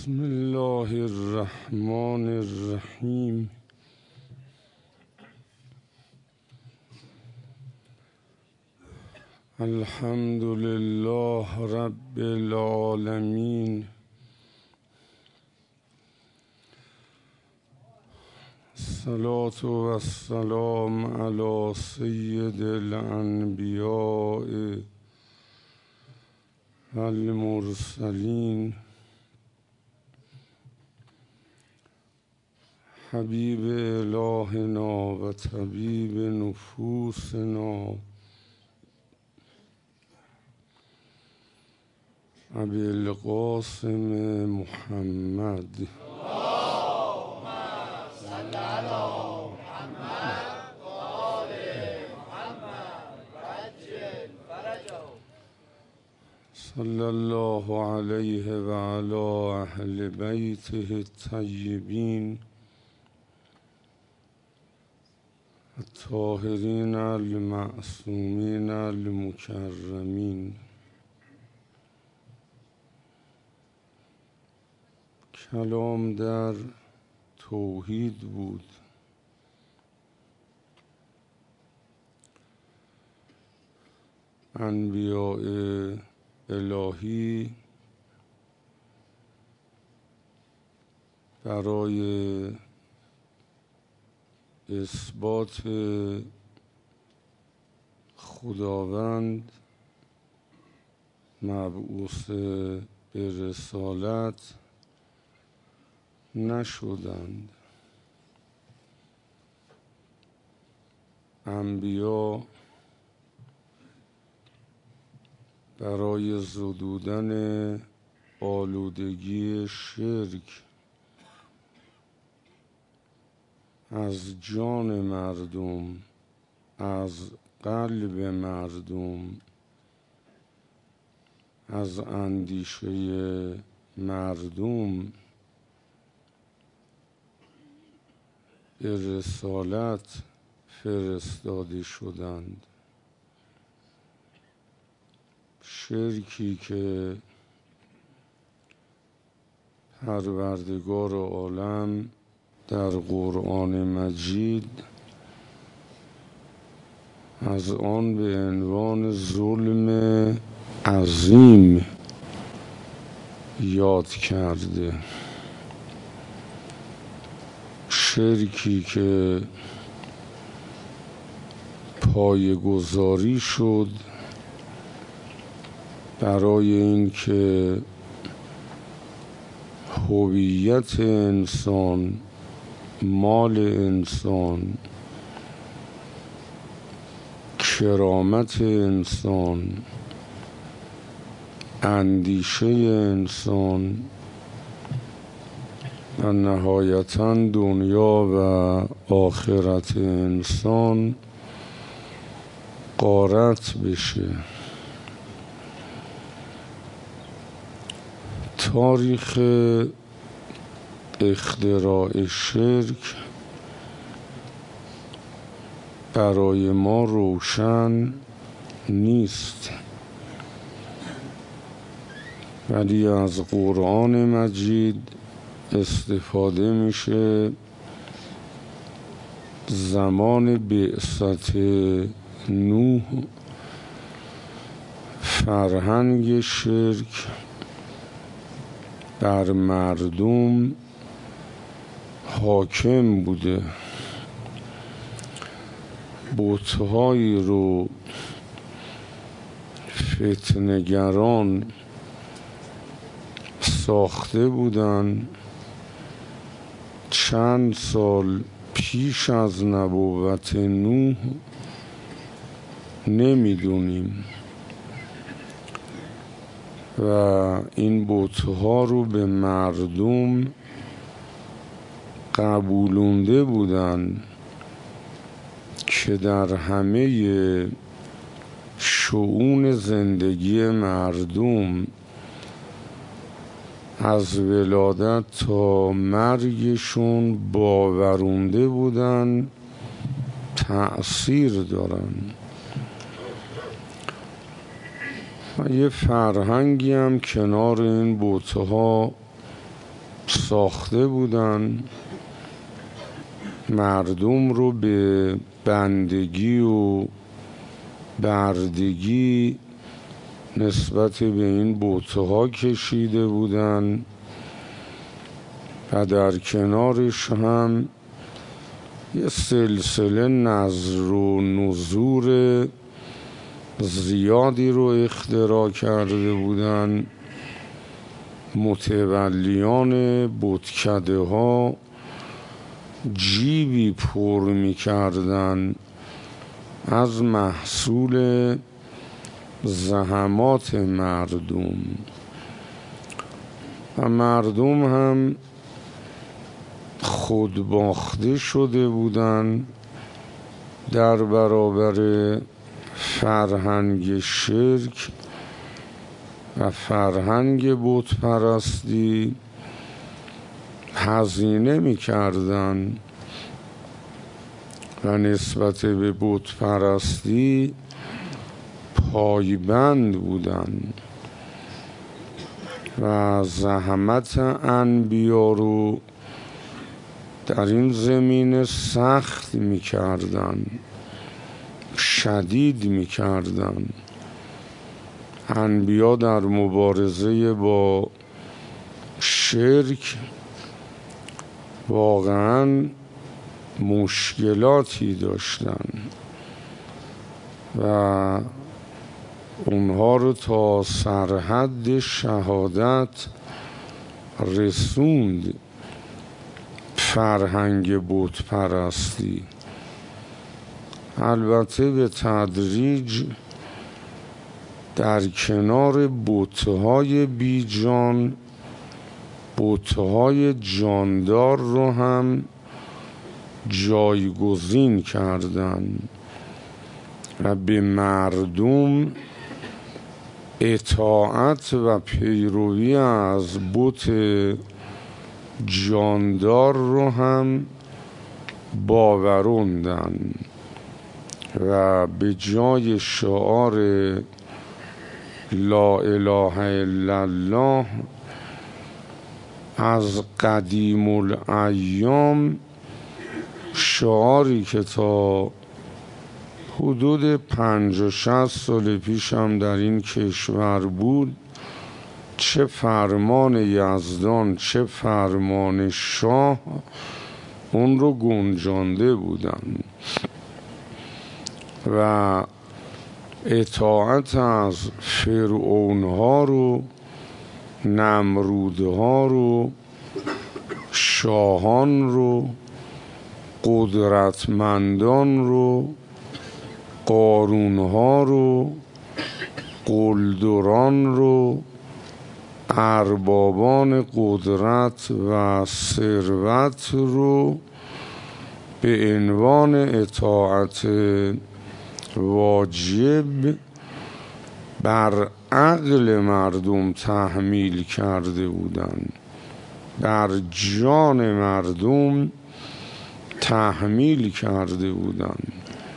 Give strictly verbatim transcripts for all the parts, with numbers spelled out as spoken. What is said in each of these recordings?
بسم الله الرحمن الرحیم. الحمد لله رب العالمین. الصلاة والسلام علی سید الانبیاء والمرسلین حبیب الهنا و طبیب نفوسنا ابی القاسم محمد. اللهم صل علی محمد و آل محمد و عجل فرجه. صلی الله علیه و علی اهل بیته الطیبین الطاهرین المعصومین المکرمین. کلام در توحید بود. انبیاء الهی برای اثبات خداوند مبعوث به رسالت نشدند. انبیا برای زدودن آلودگی شرک از جان مردم، از قلب مردم، از اندیشه مردم به رسالت فرستاده شدند. شرکی که پروردگار عالم در قرآن مجید از آن به عنوان ظلم عظیم یاد کرده. شرکی که پایه‌گذاری شد برای اینکه هویت انسان، مال انسان، کرامت انسان، اندیشه انسان و نهایتاً دنیا و آخرت انسان غارت بشه. تاریخ اختراع شرک برای ما روشن نیست، ولی از قرآن مجید استفاده میشه. زمان بعثت نوح فرهنگ شرک بر مردم حاکم بوده. بت‌هایی رو فتنه‌گران ساخته بودن چند سال پیش از نبوت نوح. نمیدونیم و این بت‌ها رو به مردم قبولونده بودن که در همه شؤون زندگی مردم از ولادت تا مرگشون باورونده بودن تأثیر دارن. و یه فرهنگی هم کنار این بت‌ها ساخته بودن مردم رو به بندگی و بردگی نسبت به این بت‌ها کشیده بودن و در کنارش هم یه سلسله نظر و نذور زیادی رو اختراع کرده بودن. متولیان بتکده ها جیبی پر می کردن از محصول زحمات مردم و مردم هم خودباخته شده بودن در برابر فرهنگ شرک و فرهنگ بت پرستی هزینه می کردن و نسبت به بت پرستی پایبند بودن و زحمت انبیا رو در این زمینه سخت می کردن، شدید می کردن. انبیا در مبارزه با شرک واقعا مشکلاتی داشتن و اونها رو تا سرحد شهادت رسوند فرهنگ بت پرستی. البته به تدریج در کنار بت‌های بیجان بت‌های جاندار رو هم جایگزین کردن و به مردم اطاعت و پیروی از بت جاندار رو هم باوروندن و به جای شعار لا اله الا الله از قدیم الایام، شعاری که تا حدود پنج و شصت سال پیش هم در این کشور بود، چه فرمان یزدان چه فرمان شاه اون رو گنجانده بودن و اطاعت از فرعونها رو، نمرودها رو، شاهان رو، قدرتمندان رو، قارونها رو، قلدران رو، اربابان قدرت و ثروت رو به عنوان اطاعت واجب بر عقل مردم تحمیل کرده بودند، بر جان مردم تحمیل کرده بودند.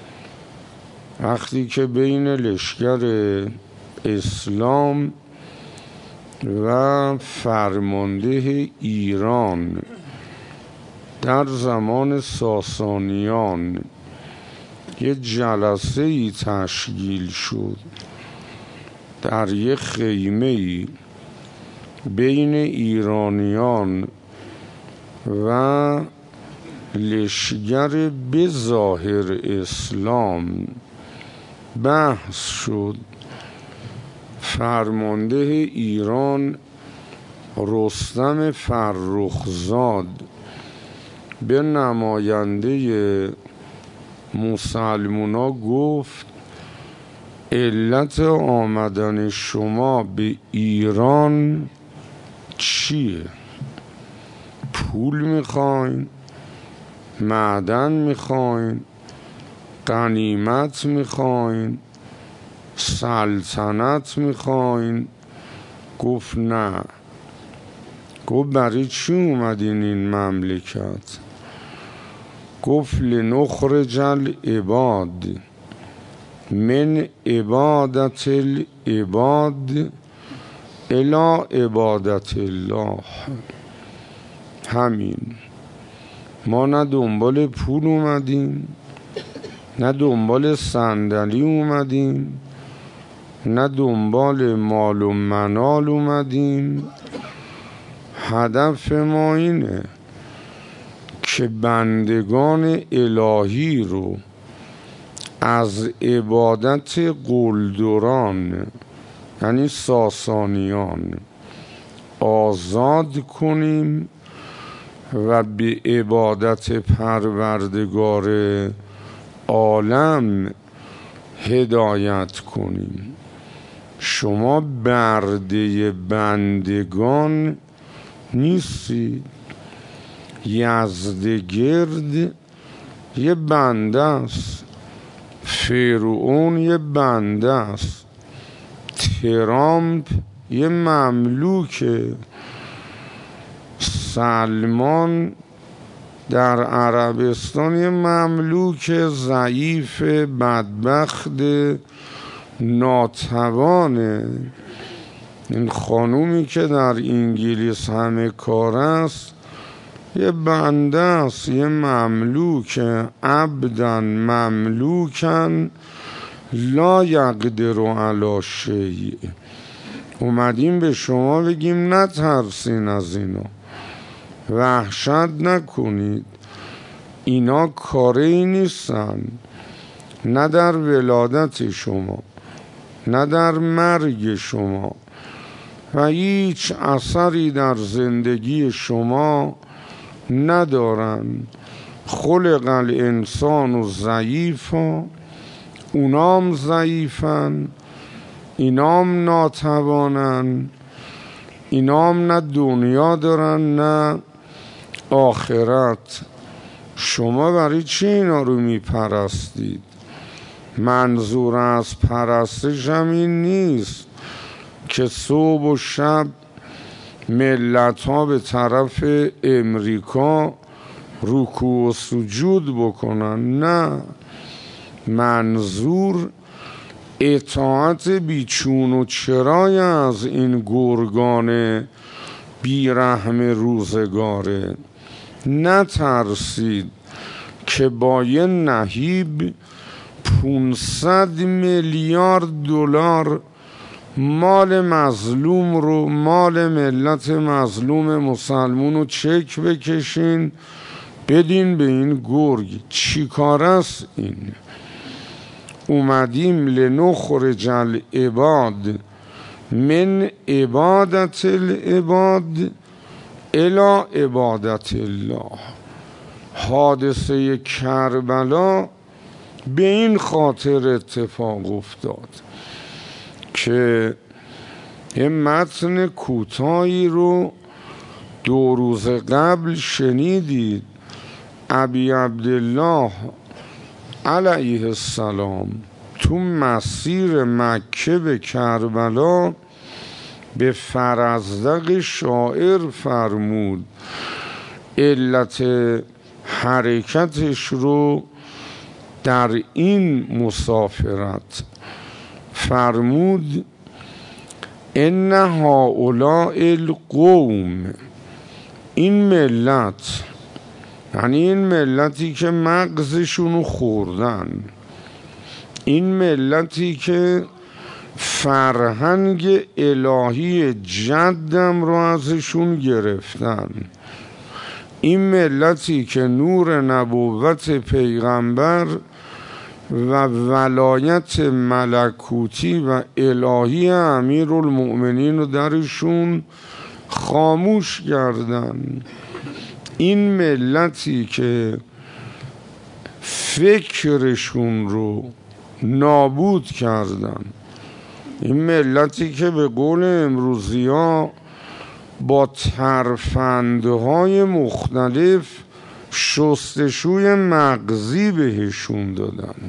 وقتی که بین لشکر اسلام و فرمانده ایران در زمان ساسانیان یه جلسه ای تشکیل شد در یه خیمه ای بین ایرانیان و لشکر به ظاهر اسلام بحث شد، فرمانده ایران رستم فرخزاد به نماینده مسلمونا گفت علت آمدن شما به ایران چیه؟ پول میخواین؟ معدن میخواین؟ غنیمت میخواین؟ سلطنت میخواین؟ گفت نه. گفت برای چی اومدین این مملکت؟ گفت لنخرج العباد من عبادت العباد الی عبادت الله. همین. ما نه دنبال پول اومدیم، نه دنبال صندلی اومدیم، نه دنبال مال و منال اومدیم. هدف ما اینه که بندگان الهی رو از عبادت قلدران یعنی ساسانیان آزاد کنیم و به عبادت پروردگار عالم هدایت کنیم. شما برده بندگان نیستید. یزدگرد یه بنده است، فرعون یه بنده است، ترامپ یه مملوکه، سلمان در عربستان یه مملوک ضعیف بدبخت ناتوانه. این خانومی که در انگلیس همه کار است یه بنده است، یه مملوک، عبدن مملوکن لا یقدر علی شیء. اومدیم به شما بگیم نترسین از اینا، وحشت نکنید، اینا کاری نیستن، نه در ولادت شما نه در مرگ شما و هیچ اثری در زندگی شما ندارن. خلق الانسان و ضعیفا، اونام ضعیفن، اینام ناتوانن، اینام نه دنیا دارن نه آخرت. شما برای چی اینا رو میپرستید؟ منظور از پرستش هم این نیست که صبح و شب ملت ها به طرف امریکا رکوع و سجود بکنن. نه، منظور اطاعت بیچون و چرای از این گرگان بیرحم روزگاره. نترسید که با یه نهیب پونصد میلیارد دلار مال مظلوم رو، مال ملت مظلوم مسلمون رو چک بکشین بدین به این گرگ. چی کار است این؟ اومدیم لنخرج العباد من عبادت العباد الی عبادت الله. حادثه کربلا به این خاطر اتفاق افتاد که یه متن کوتاهی رو دو روز قبل شنیدید. ابی عبدالله علیه السلام تو مسیر مکه به کربلا به فرزدق شاعر فرمود علت حرکتش رو در این مسافرت. فرمود ان هؤلاء القوم، این ملت یعنی این ملتی که مغزشونو خوردن، این ملتی که فرهنگ الهی جدم رو ازشون گرفتن، این ملتی که نور نبوت پیغمبر و ولایت ملکوتی و الهی امیرالمؤمنین رو درشون خاموش کردن، این ملتی که فکرشون رو نابود کردن، این ملتی که به قول امروزی ها با ترفندهای مختلف شستشوی مغزی بهشون دادن.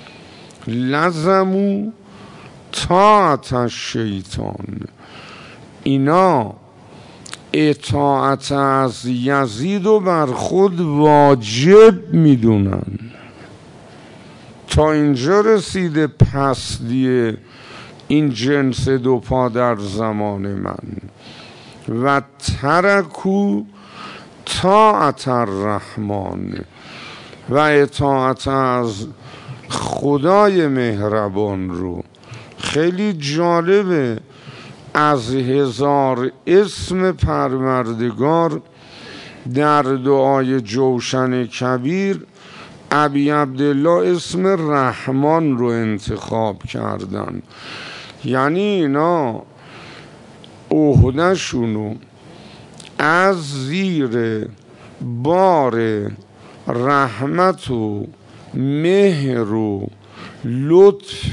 لزمو طاعت الشیطان، اینا اطاعت از یزید و بر خود واجب میدونن. تا اینجا رسیده پستی این جنس دو پا در زمان من. و ترکو طاعت الرحمن و اطاعت از خدای مهربان رو. خیلی جالبه از هزار اسم پروردگار در دعای جوشن کبیر ابی عبدالله اسم رحمان رو انتخاب کردن. یعنی اینا عهده‌شونو از زیر بار رحمت و مهر و لطف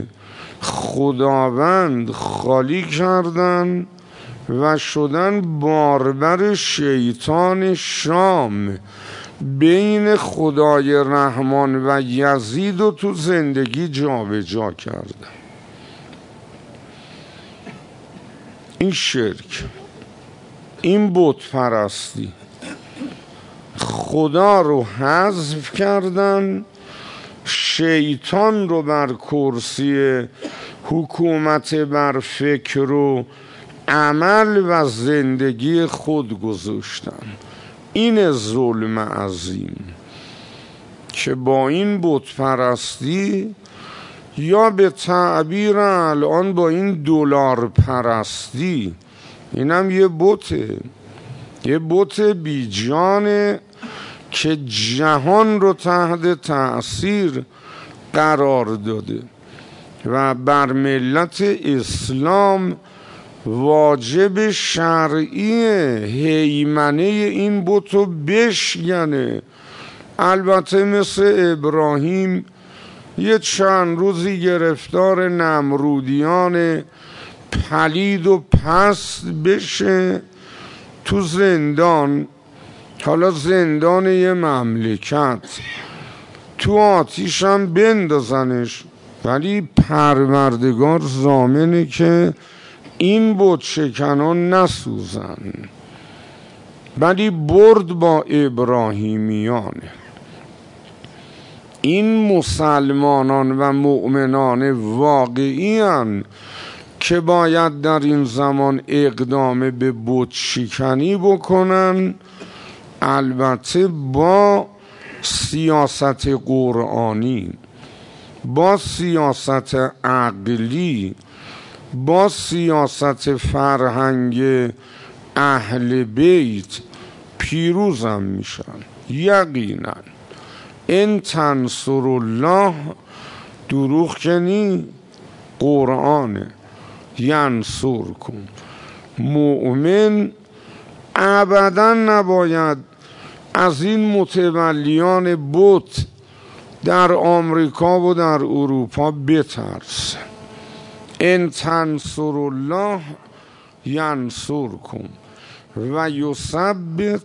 خداوند خالی کردن و شدن باربر شیطان شام بین خدای رحمان و یزید و تو زندگی جابجا جا کردن. این شرک، این بت پرستی، خدا رو حذف کردن، شیطان رو بر کرسی حکومت بر فکر و عمل و زندگی خود گذاشتن. این ظلم عظیم که با این بت پرستی یا به تعبیر الان با این دلار پرستی، اینم یه بته، یه بت بیجانه که جهان رو تحت تأثیر قرار داده و بر ملت اسلام واجب شرعی هیمنه این بت رو بشکنه. البته مثل ابراهیم یه چند روزی گرفتار نمرودیان پلید و پست بشه تو زندان، حالا زندان یه مملکت، تو آتیش هم بندازنش، ولی پروردگار ضامنه که این بت شکنان نسوزن. ولی برد با ابراهیمیان. این مسلمانان و مؤمنان واقعی هن که باید در این زمان اقدام به بت شکنی بکنن، البته با سیاست قرآنی، با سیاست عقلی، با سیاست فرهنگ اهل بیت پیروزم میشن یقینا. ان تنصر الله، دروغ کنی، قرآنه، ینصر کن. مؤمن ابدا نباید از این متولیان بت در آمریکا و در اروپا بترسه. ان تنصر الله ینصر کن و یثبت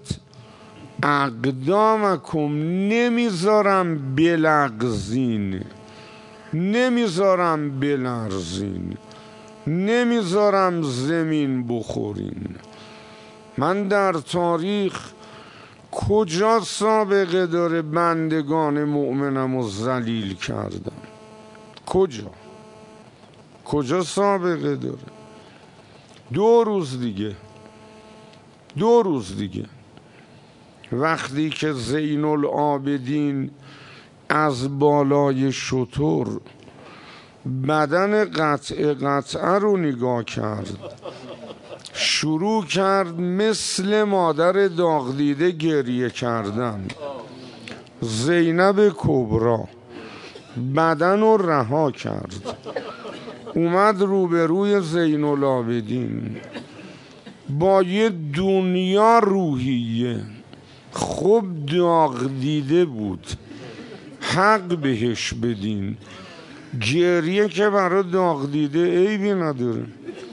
اقدامکم. نمیذارم بلغزین، نمیذارم بلرزین، نمیذارم زمین بخورین. من در تاریخ کجا سابقه داره بندگان مؤمنم رو ذلیل کردم؟ کجا؟ کجا سابقه داره؟ دو روز دیگه دو روز دیگه وقتی که زین العابدین از بالای شتر بدن قطعه قطعه رو نگاه کرد، شروع کرد مثل مادر داغ دیده گریه کردن. زینب کبرا بدن رو رها کرد، اومد روبروی زین العابدین با یه دنیا روحیه. خب داغ دیده بود، حق بهش بدین. گریه که برای داغ دیده عیبی نداره.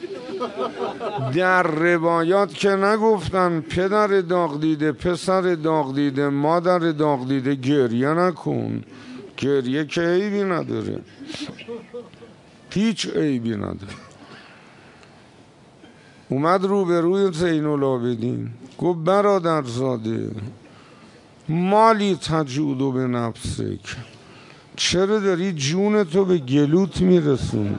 در روایات که نگفتن پدر داغ دیده، پسر داغ دیده، مادر داغ دیده گریه نکن؟ گریه که عیبی نداره، هیچ عیبی نداره. اومد روبروی زین العابدین گفت برادرزاده، مالی تجودو به نفسک، چرا داری جون تو به گلوت میرسونی؟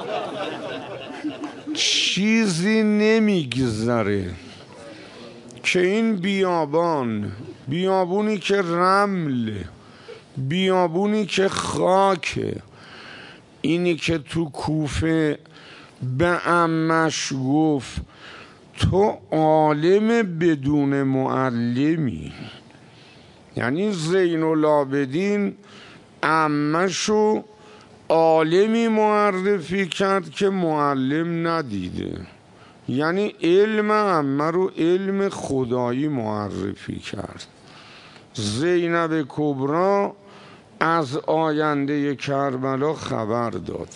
چیزی نمیگذره که این بیابان، بیابونی که رمل، بیابونی که خاکه، اینی که تو کوفه به عمش گفت تو عالم بدون معلمی، یعنی زین العابدین عمشو عالمی معرفی کرد که معلم ندیده، یعنی علم عمه رو علم خدایی معرفی کرد. زینب کبری از آینده کربلا خبر داد.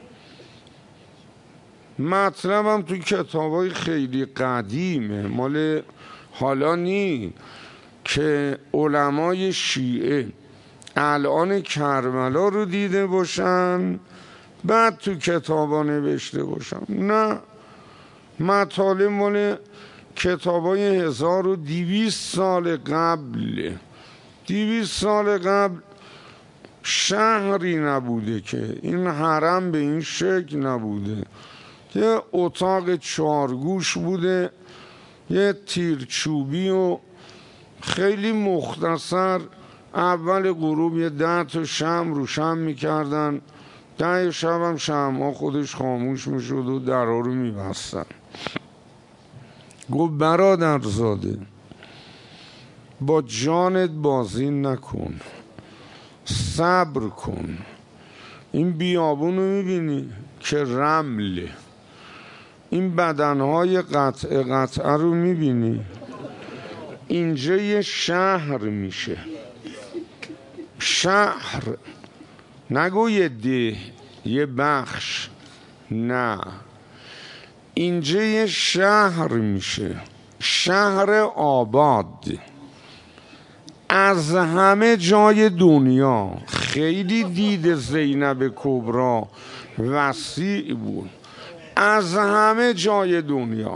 مطلبم تو کتابای خیلی قدیمه، مال حالا نی که علمای شیعه الان کربلا رو دیده باشن بعد تو کتابا نوشته باشن، نه، مطالب مال کتابای هزار و دویست سال قبل. دویست سال قبل شهری نبوده که این حرم به این شکل نبوده، یه اتاق چارگوش بوده، یه تیرچوبی و خیلی مختصر. اول غروب یه ده تا شمع روشن میکردن، ده شب هم شمع ها خودش خاموش میشد و درها رو میبستن. گفت برادر زاده با جانت بازی نکن، صبر کن. این بیابون رو میبینی که رمله، این بدنهای قطعه قطعه رو میبینی، اینجا یه شهر میشه. شهر نگو یه ده، یه بخش، نه، اینجا یه شهر میشه، شهر آباد از همه جای دنیا. خیلی دید زینب کبری وسیع بود، از همه جای دنیا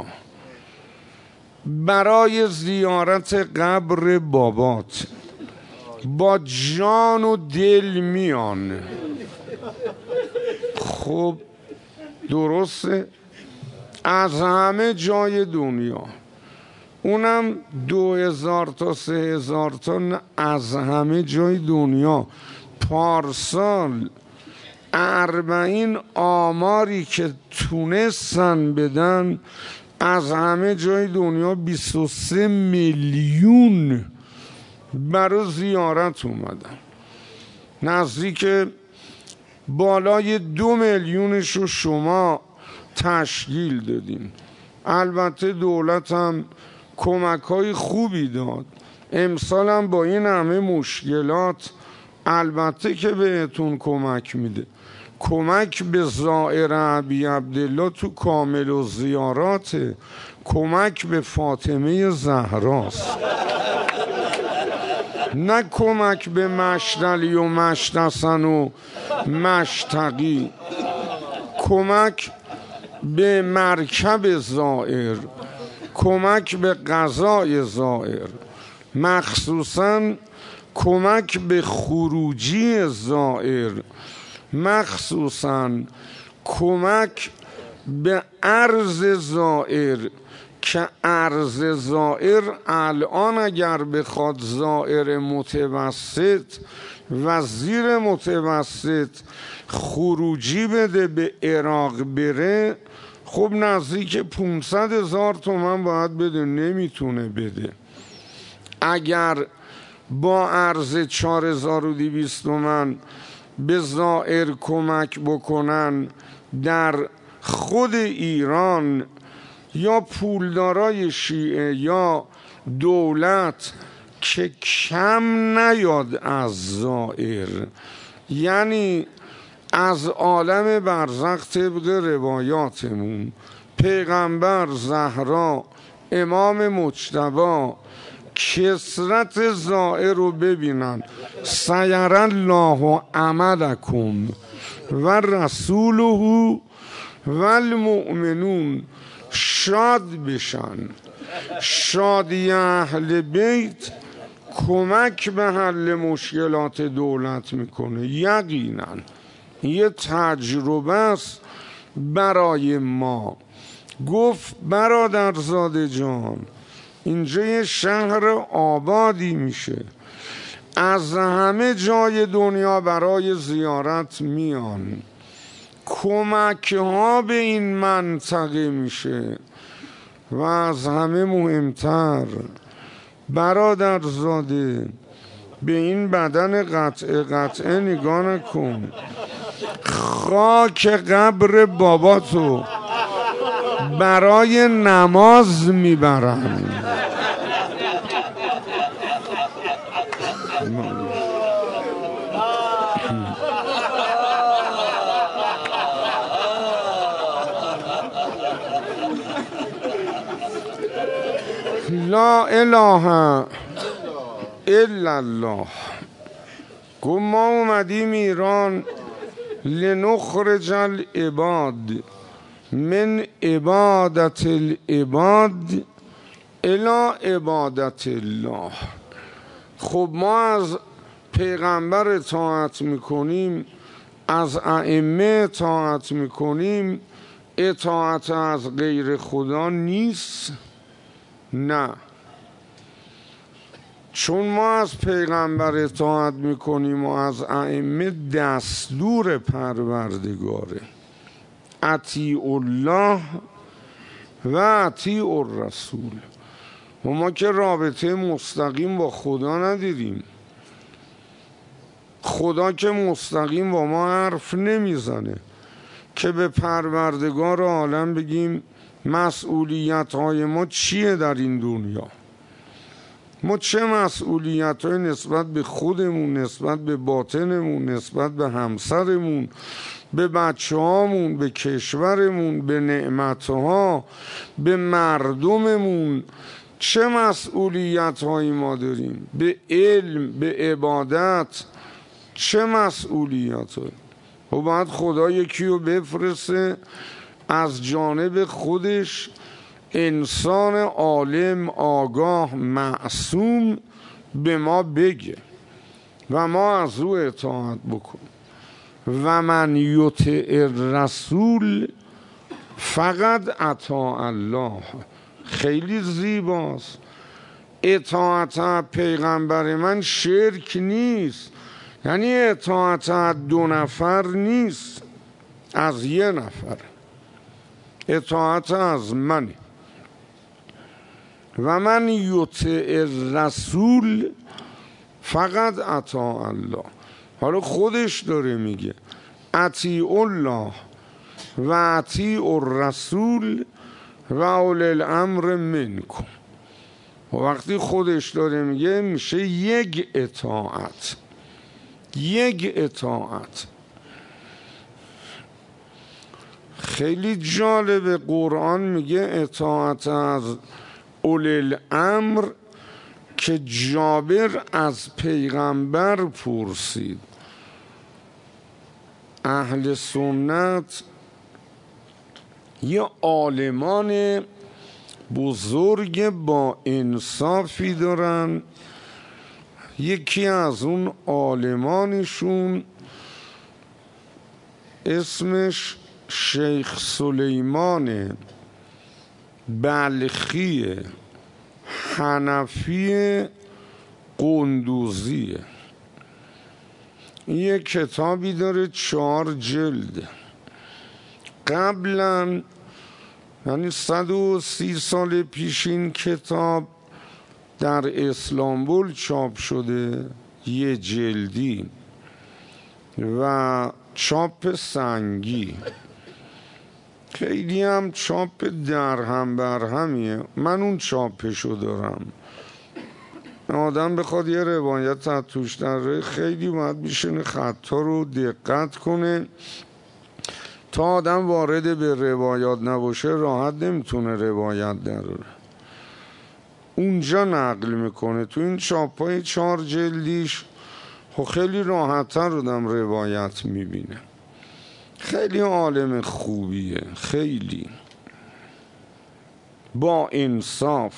برای زیارت قبر بابات با جان و دل میان. خب درسته، از همه جای دنیا، اونم دو هزار تا سه هزار تا نه، از همه جای دنیا. پارسال اربعین آماری که تونستن بدن از همه جای دنیا بیست و سه میلیون برای زیارت اومدن، نزدیک بالای دو میلیونش رو شما تشکیل دادین. البته دولت هم کمک های خوبی داد، امسال هم با این همه مشکلات البته که بهتون کمک میده. کمک به زائر ابی عبدالله تو کامل و زیارات، کمک به فاطمه زهراست، نه کمک به مشتلی و مشتسن و مشتقی. کمک به مرکب زائر، کمک به غذای زائر، مخصوصا کمک به خروجی زائر، مخصوصا کمک به ارز زائر، که ارز زائر الان اگر بخواد زائر متوسط و زیر متوسط خروجی بده به عراق بره، خب نزدیک پونصد هزار تومن باید بده، نمیتونه بده. اگر با ارز چهار هزار و دویست تومن به زائر کمک بکنن در خود ایران، یا پولدارای شیعه یا دولت، که کم نیاد از زائر، یعنی از عالم برزخ طبق روایاتمون پیغمبر، زهرا، امام مجتبی کثرت زائر رو ببینن، سیر الله عملکم و رسوله و المؤمنون، شاد بشن. شادی اهل بیت کمک به حل مشکلات دولت میکنه، یقینا یه تجربه است برای ما. گفت برادرزاده جان اینجا یه شهر آبادی میشه، از همه جای دنیا برای زیارت میان، کمک ها به این منطقه میشه و از همه مهمتر برادرزاده به این بدن قطعه قطعه نگاه نکن، خاک قبر باباتو برای نماز میبرن. لا اله الا الله. گفت ما اومدیم ایران لنخرج العباد من عبادت العباد الی عبادت الله. خب ما از پیغمبر اطاعت میکنیم، از ائمه اطاعت میکنیم، اطاعت از غیر خدا نیست؟ نه، چون ما از پیغمبر اطاعت میکنیم و از ائمه دستور پروردگاره، اطیع الله و اطیع الرسول. و ما که رابطه مستقیم با خدا نداریم، خدا که مستقیم با ما حرف نمیزنه که به پروردگار عالم بگیم مسئولیت های ما چیه در این دنیا، ما چه مسئولیت های نسبت به خودمون، نسبت به باطنمون، نسبت به همسرمون، به بچه هامون، به کشورمون، به نعمتها، به مردممون، چه مسئولیت هایی ما داریم، به علم، به عبادت، چه مسئولیت هایی. و باید خدا یکی رو بفرسته از جانب خودش، انسان عالم آگاه معصوم به ما بگه و ما از او اطاعت بکنیم. و من یطع الرسول فقط اطاع الله. خیلی زیباست. اطاعت پیغمبر من شرک نیست، یعنی اطاعت دو نفر نیست، از یه نفر، اطاعت از منی. و من یطع الرسول فقط اطاع الله. حالا خودش داره میگه اطیع الله و اطیع الرسول و اولی الامر منکم. و وقتی خودش داره میگه میشه یک اطاعت، یک اطاعت. خیلی جالب، قرآن میگه اطاعت از اولی الامر که جابر از پیغمبر پرسید. اهل سنت یه عالمان بزرگ با انصافی دارن. یکی از اون عالمانشون اسمش شیخ سلیمان بلخی حنفی قندوزیه. یه کتابی داره چهار جلد. قبلا یعنی صد و سی سال پیش این کتاب در اسلامبول چاپ شده، یه جلدی و چاپ سنگی. خیلی هم چاپ درهم برهمیه. من اون چاپشو دارم. آدم بخواد یه روایت از توش داره خیلی باید بیشن خطا رو دقت کنه. تا آدم وارد به روایات نباشه راحت نمیتونه روایت داره. اونجا نقل میکنه. تو این چاپای چهار جلدیش خیلی راحت‌تر آدم روایت میبینه. خیلی عالم خوبیه، خیلی با انصاف.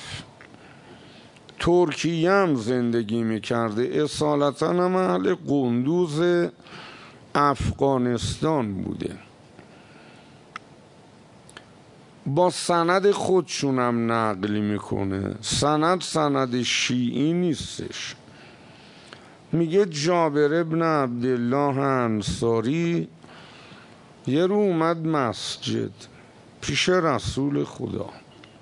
ترکیه هم زندگی میکرده، اصالتا هم اهل قندوز افغانستان بوده. با سند خودشونم نقل میکنه، سند سند شیعی نیستش. میگه جابر ابن عبدالله انصاری یه رو اومد مسجد پیش رسول خدا،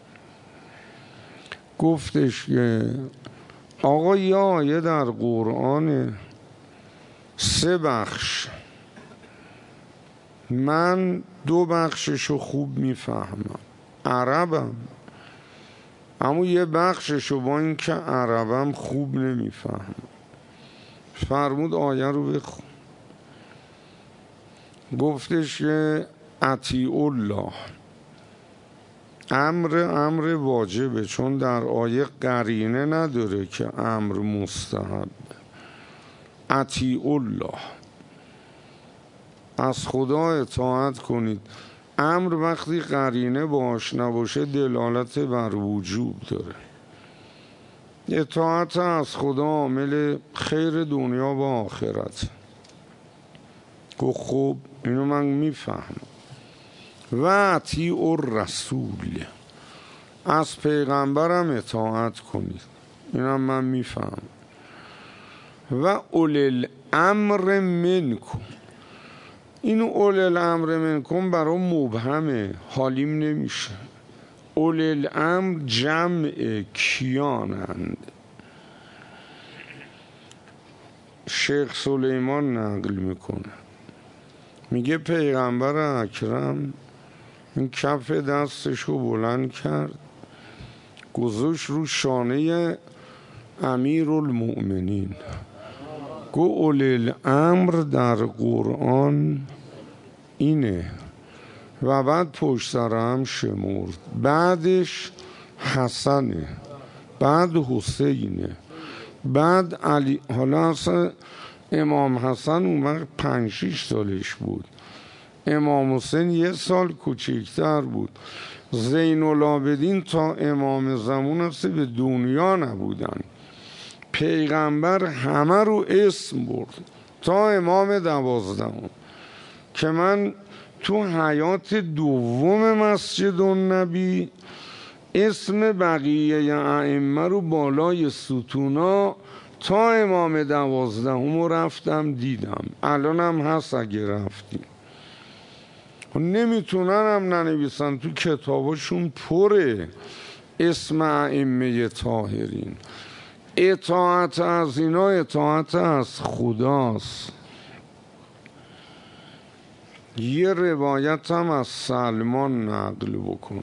گفتش که آقا یه آیه در قرآن سه بخش، من دو بخششو خوب میفهمم، عربم، اما یه بخششو با این که عربم خوب نمیفهمم. فرمود آیه رو بخون. گفتش که اطیع الله، امر امر واجبه، چون در آیه قرینه نداره که امر مستحب. اطیع الله، از خدا اطاعت کنید. امر وقتی قرینه باش نباشه دلالت بر وجوب داره. اطاعت از خدا عامل خیر دنیا و آخرت. گفت خب اینو من میفهمم. و اطیع الرسول، از پیغمبرم اطاعت کنید، اینم من میفهمم. و اولی الامر منکم، این اولی الامر منکم برای مبهمه، حالیم نمیشه. اولی الامر جمع کیانند. شیخ سلیمان نقل میکنه، میگه پیغمبر اکرم این کف دستشو بلند کرد، گذاشت رو شانه امیر المؤمنین، گو اولی الامر در قرآن اینه، و بعد پشت سر هم شمرد، بعدش حسنه، بعد حسینه، بعد علی. حالا اصلا امام حسن اون پنج شیش سالش بود، امام حسین یه سال کوچکتر بود. زین العابدین تا امام زمان است به دنیا نبودن، پیغمبر همه رو اسم برد تا امام دوازدهم، که من تو حیات دوم مسجد النبی اسم بقیه ائمه رو بالای ستونا تا امام دوازدهم رو رفتم دیدم، الانم هست اگه رفتیم. نمیتونن هم ننویسن، تو کتاباشون پره اسم ائمه طاهرین. اطاعت از اینا اطاعت از خداست. یه روایت هم از سلمان نقل بکنم.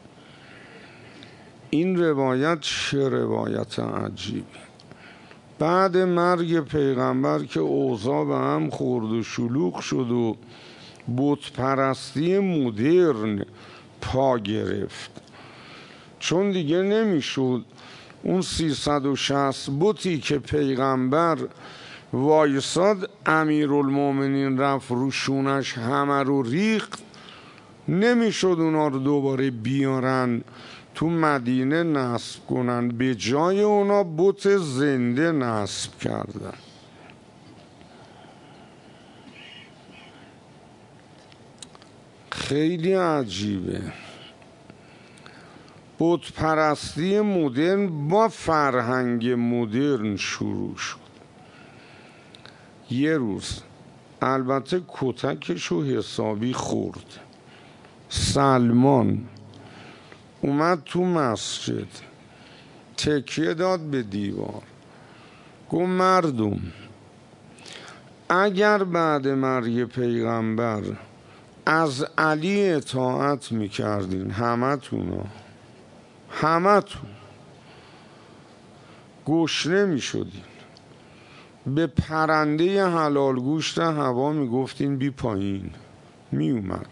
این روایت چه روایت عجیبی. بعد مرگ پیغمبر که اوضاع به هم خورد و شلوغ شد و بت پرستی مدرن پا گرفت، چون دیگه نمیشد اون سیصد و شصت بتی که پیغمبر وایساد امیرالمومنین رفت روشونش همه رو ریخت، نمیشد اونا رو دوباره بیارن تو مدینه نصب کنن، به جای اونا بت زنده نصب کردن. خیلی عجیبه. بت پرستی مدرن با فرهنگ مدرن شروع شد. یه روز البته کتکشو حسابی خورد، سلمان اومد تو مسجد تکیه داد به دیوار، گفت مردم اگر بعد مرگ پیغمبر از علی اطاعت میکردین، همه تونا همه تون گشنه میشدین، به پرنده حلال گوشت هوا میگفتین بی پایین، میومد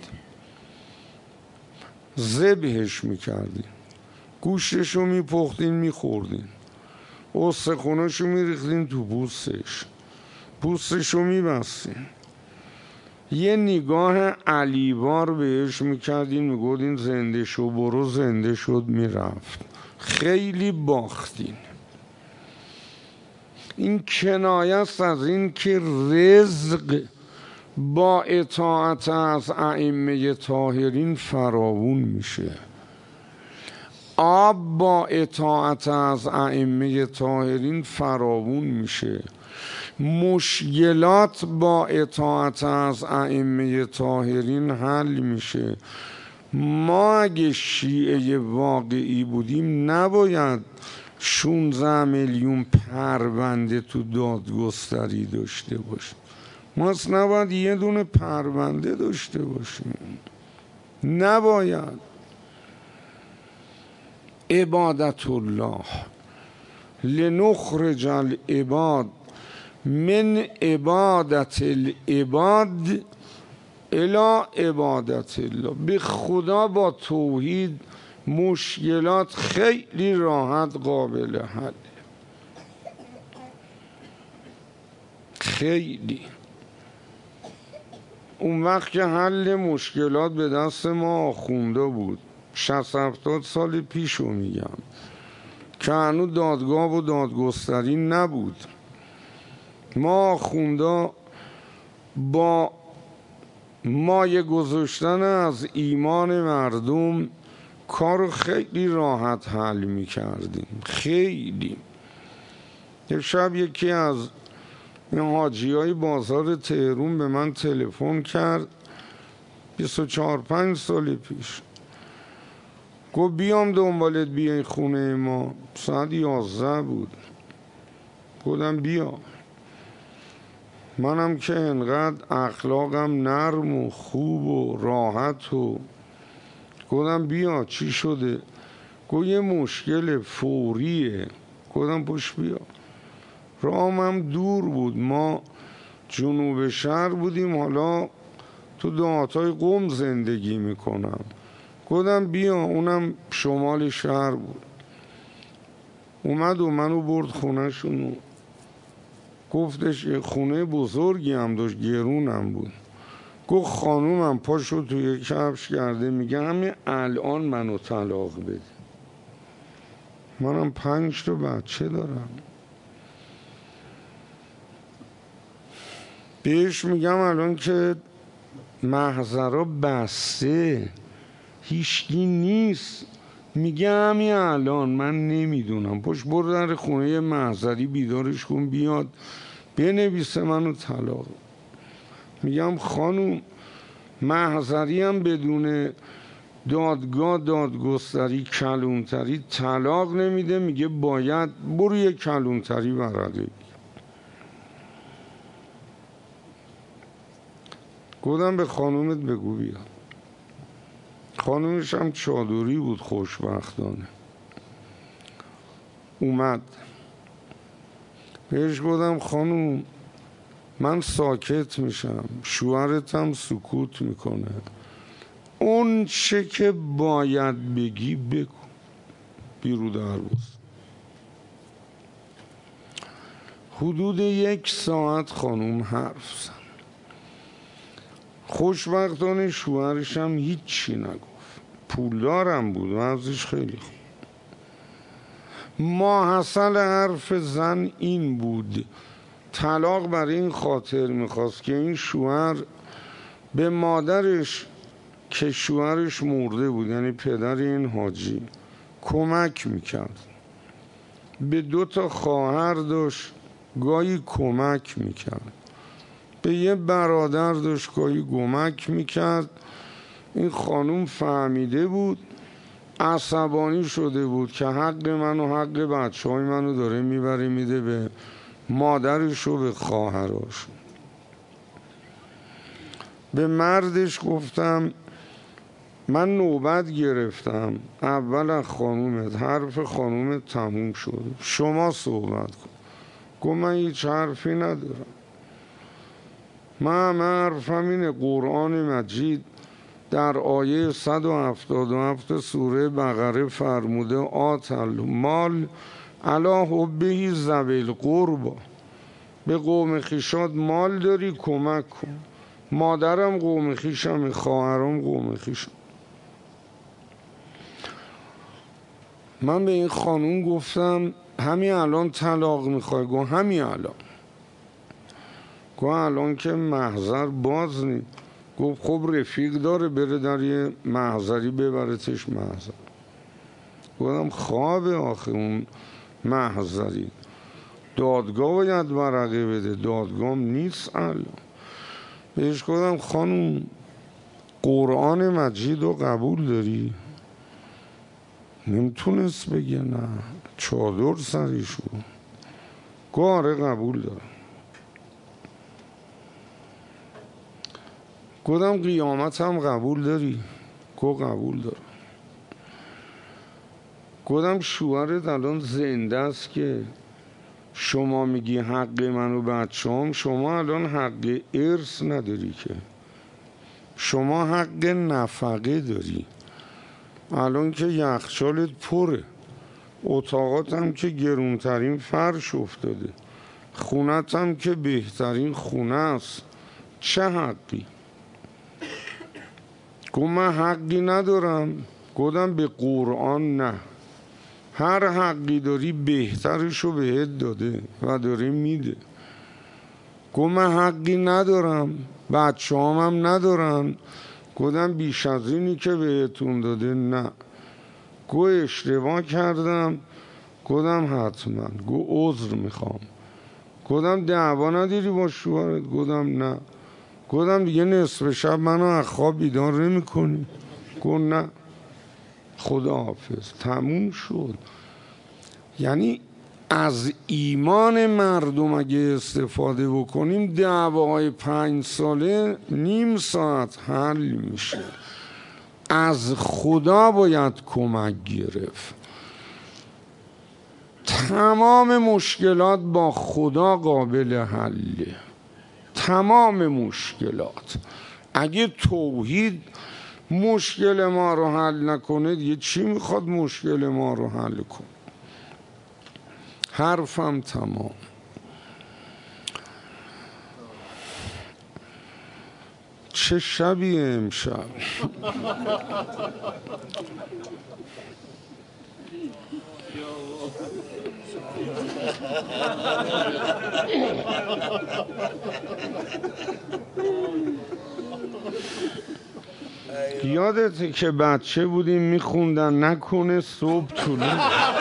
ذبحش میکردین، گوشتشو میپختین میخوردین، استخوناشو میریختین تو پوستش، پوستشو میبستین، یه نگاه علیوار بهش میکردین، میگفتین زنده شو، برو، زنده شد، میرفت. خیلی باختین. این کنایه است از این که رزق با اطاعت از ائمه طاهرین فراوون میشه. آب با اطاعت از ائمه طاهرین فراوون میشه. مشکلات با اطاعت از ائمه طاهرین حل میشه. ما اگه شیعه واقعی بودیم نباید شانزده میلیون پرونده تو دادگستری داشته باشیم. ما اصلا نباید یه دونه پرونده داشته باشیم. نباید. عبادت الله لنخرج العباد من عبادت العباد الی عبادت الله. به خدا با توحید مشکلات خیلی راحت قابل حل. خیلی. اون وقت که حل مشکلات به دست ما آخونده بود، شصت هفتاد سال پیشو میگم، که هنوز دادگاه و دادگستری نبود، ما آخونده با مایه گذاشتن از ایمان مردم کارو خیلی راحت حل میکردیم. خیلی. یک شب یکی از این حاجی های بازار تهرون به من تلفن کرد، بیست و چهار پنج سال پیش، گفت بیام دنبالت بیای خونه ما. ساعت یازده بود. گفتم بیا. منم که انقدر اخلاقم نرم و خوب و راحت و گفتم بیا چی شده؟ گفت یه مشکل فوریه. گفتم پشت بیا. راهم هم دور بود، ما جنوب شهر بودیم، حالا تو دهاتای قم زندگی میکنم. گفتم بیا. اونم شمال شهر بود. اومد و منو برد خونه شونو. گفتش خونه بزرگی هم داشت، گرونم بود. گفت خانومم پاشو توی کفش کرده میگه همین الان منو طلاق بده. منم پنج تا بچه دارم. بهش میگم الان که محضرها بسته، هیچکی نیست. میگه همین الان. من نمیدونم. پشت برو در خونه محضری بیدارش کن بیاد بنویسه منو طلاق. میگم خانوم محضری هم بدون دادگاه دادگستری کلونتری طلاق نمیده. میگه باید برو یه کلونتری برده. گفتم به خانومت بگو بیا. خانومش هم چادری بود خوشبختانه. اومد. بهش گفتم خانوم من ساکت میشم، شوهرت هم سکوت میکنه، اون چه که باید بگی بگو. بیرو در باز. حدود یک ساعت خانوم حرف زد. خوشبختانه شوهرش هم هیچی نگفت. پولدارم بود و ازش خیلی خوب. ماحصل حرف زن این بود طلاق برای این خاطر میخواست که این شوهر به مادرش که شوهرش مرده بود، یعنی پدر این حاجی، کمک میکرد. به دو تا خواهر داشت گاهی کمک میکرد. به یه برادر داشت گاهی کمک میکرد. این خانوم فهمیده بود، عصبانی شده بود که حق من و حق بچه های منو داره میبره میده به مادرش و به خواهرش. به مردش گفتم من نوبت گرفتم، اول از خانومت، حرف خانومت تموم شد، شما صحبت کن. گفت من هیچ حرفی ندارم. من حرفم اینه قرآن مجید در آیه صد و هفتاد و هفت سوره بقره فرموده آتل مال علی حبه ذوی القربی. به قوم خویشات مال داری کمک کن. مادرم قوم خویشم، خواهرام قوم خویشم. من به این خانوم گفتم همین الان طلاق میخوای؟ گفت همین الان. گفت الان که محضر باز نی. گفت خب رفیق داره بره در یه محضری ببرتش محضر. گفتم خوابه آخه اون محضری، دادگاه باید ورقه بده، دادگاه نیست الان. بهش گفتم خانوم قرآن مجید رو قبول داری؟ نمیتونست بگه نه، چادر سریش بود. گفت آره قبول دارم. گفتم قیامت هم قبول داری؟ گفت قبول دارم. گفتم شوهرت الان زنده است که شما میگی حق من و بچه هم، شما الان حق ارث نداری که، شما حق نفقه داری. الان که یخچالت پره، اتاقات هم که گرونترین فرش افتاده، خونت هم که بهترین خونه است، چه حقی؟ گفت من حقی ندارم. گفتم به قرآن نه، هر حقی داری بهترشو بهت داده و داره میده. گفت من حقی ندارم، بچه هم, هم ندارن. گفتم بیش از اینی که بهتون داده نه. گفت اشتباه کردم. گفتم حتما. گفت عذر میخوام. گفتم دعوا نداری با شوهرت؟ گفتم نه. گفتم دیگه نصف شب منو از خواب بیدار نمی کنی؟ گفت نه. خداحافظ. تموم شد. یعنی از ایمان مردم اگه استفاده بکنیم دعواهای پنج ساله نیم ساعت حل میشه. از خدا باید کمک گرفت. تمام مشکلات با خدا قابل حله، تمام مشکلات. اگه توحید مشکل ما رو حل نکنه دیگه چی میخواد مشکل ما رو حل کنه؟ حرفم تمام. چه شبیه امشب. یادته که بچه بودیم میخوندن نکنه صبح طلوع.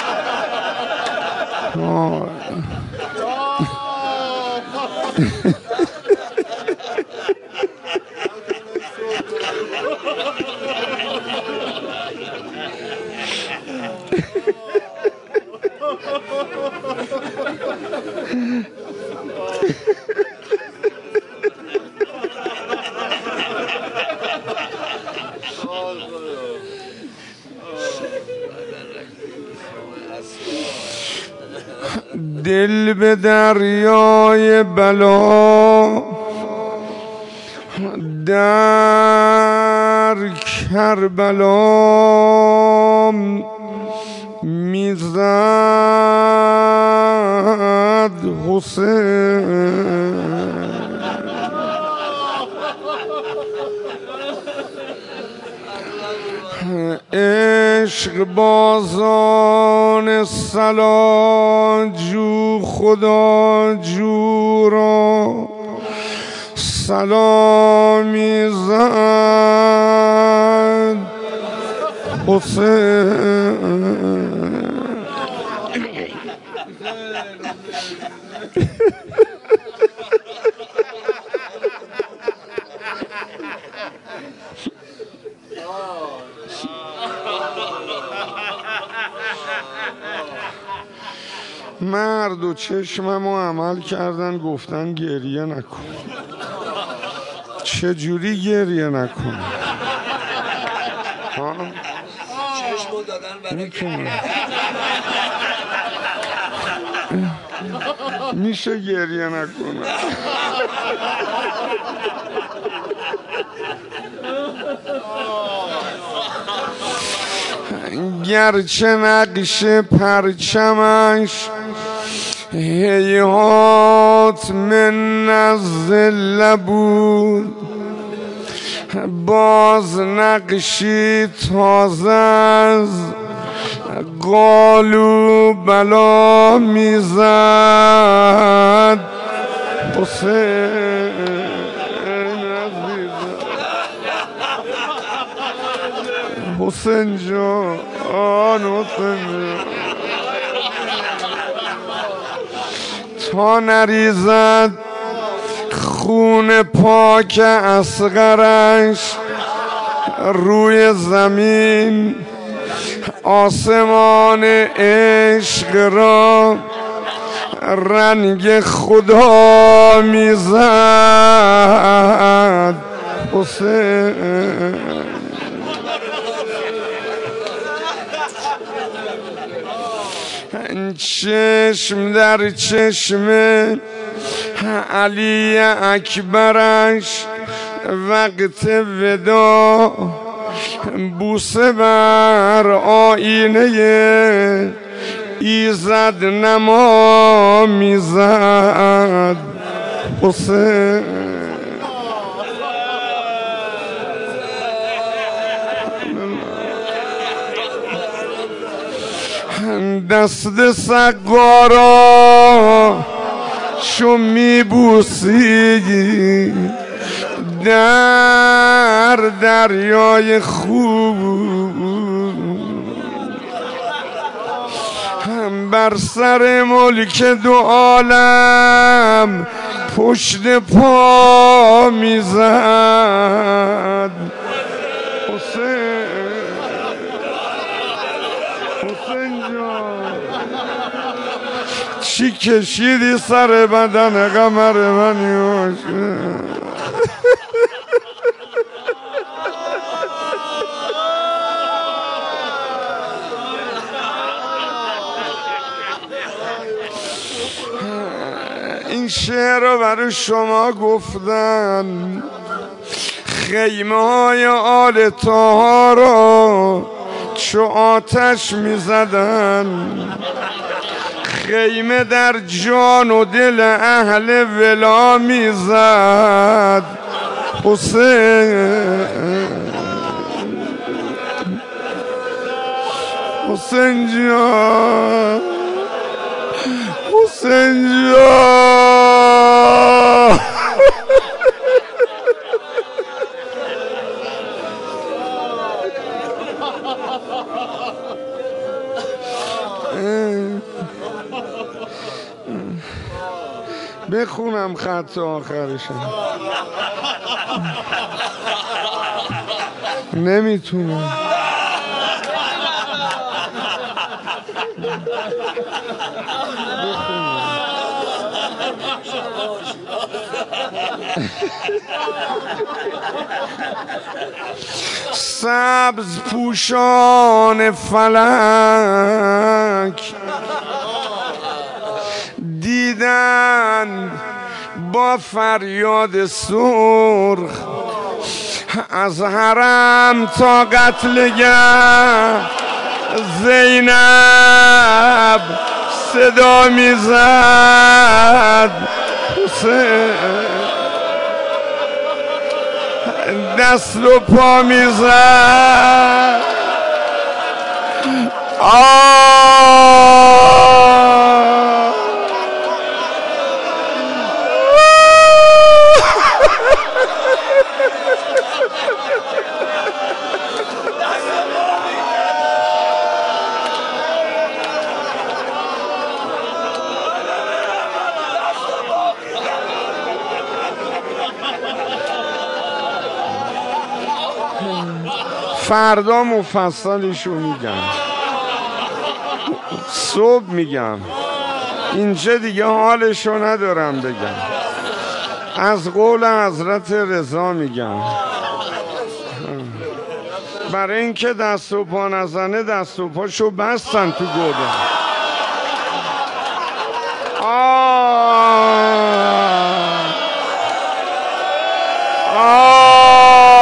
دل به دریای بلا در کربلا میزد حسین. عشق بازان سلاجو خدا جو را سلامی زد حسین. مرد و چشممو عمل کردن گفتن گریه نکن. چجوری گریه نکن؟ چشمو دادن برای گریه. میشه گریه نکنه؟ گرچه نقش پرچمش هیهات من نزله بود، باز نقشی تازه از قالو بلا میزد حسین عزیزم حسین جان حسین جان تا نریزد خون پاک اصغرش روی زمین آسمان عشق را رنگ خدا میزد حسین چشم در چشم علی اکبرش وقت ودا بوسه بر آینه ایزد نما میزد حسین دست سقارا شو میبوسی در دریای خوب بر سر ملک دو عالم پشت پا میزد حسین حسین جان چی کشیدی سر بدن قمر من این شعر رو برای شما گفتن خیمه های آل طاها رو چو آتش می زدن خیمه در جان و دل اهل ولا می زد حسین حسین جان حسین جان بخونم خط آخرشم نمیتونم سبز پوشان فلک دیدن با فریاد سرخ از حرم تا قتلگه زینب صدا میزد دست و پا میزد آه فردا مفصلشو میگم صبح میگم اینجا دیگه حالشو ندارم بگم از قول حضرت رضا میگم برای اینکه دست و پا نزنه دست و پاشو بستن تو گودم آه آه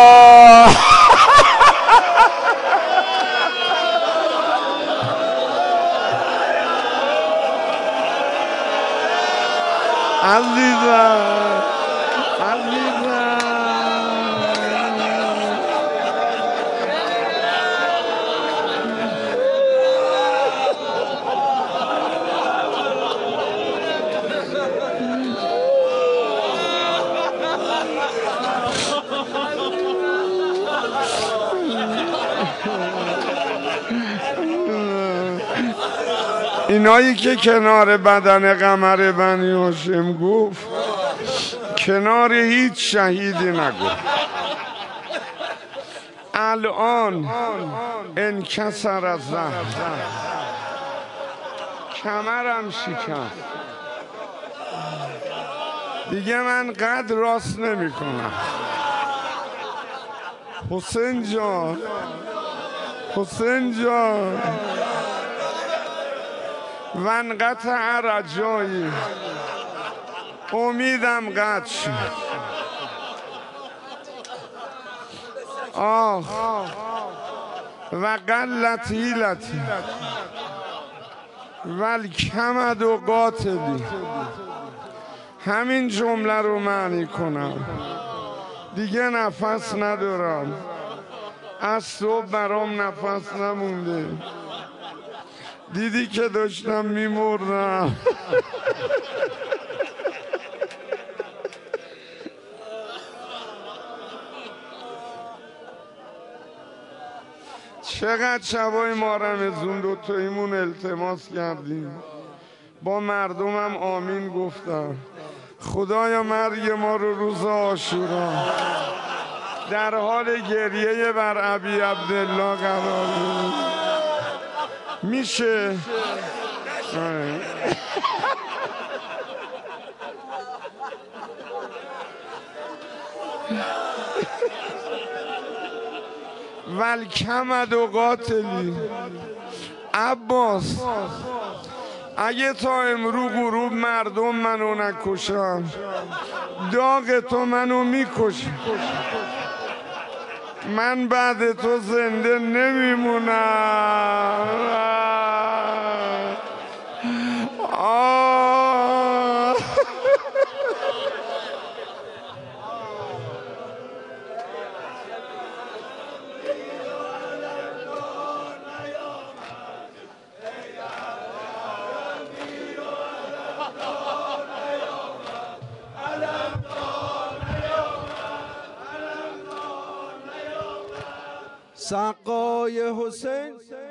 عزیزم عزیزم اینایی که کنار بدن قمر بنی هاشم گفت کنار هیچ شهیدی نگفت. الان انکسر از زهر کمرم شکست دیگه من قد راست نمی کنم. حسین جان حسین جان ونقطع رجایی امیدم قطع شد. آه و قلت حیلتی والکمد و قاتلی. همین جمله رو معنی کنم. دیگه نفس ندارم. از صبح برام نفس نمونده. دیدی که داشتم میمردم. چقدر شبای ما رمضون دوتاییمون التماس کردیم، با مردمم آمین گفتم. خدایا مرگ ما رو روز عاشورا در حال گریه بر ابی عبدالله قرار بده. میشه والکمد و قاتلی. عباس اگه تا امرو غروب مردم منو نکشن داغ تو منو میکشی. من بعد تو زنده نمیمونم. آه سقای حسین